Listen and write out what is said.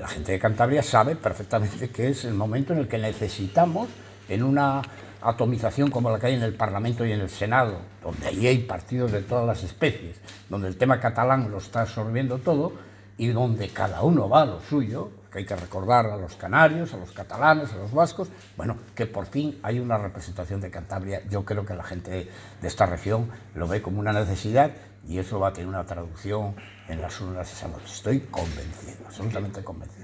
la gente de Cantabria sabe perfectamente que es el momento en el que necesitamos, en una atomización como la que hay en el Parlamento y en el Senado, donde ahí hay partidos de todas las especies, donde el tema catalán lo está absorbiendo todo y donde cada uno va a lo suyo, que hay que recordar a los canarios, a los catalanes, a los vascos, bueno, que por fin hay una representación de Cantabria. Yo creo que la gente de esta región lo ve como una necesidad y eso va a tener una traducción en las urnas esa noche. Estoy convencido, absolutamente convencido.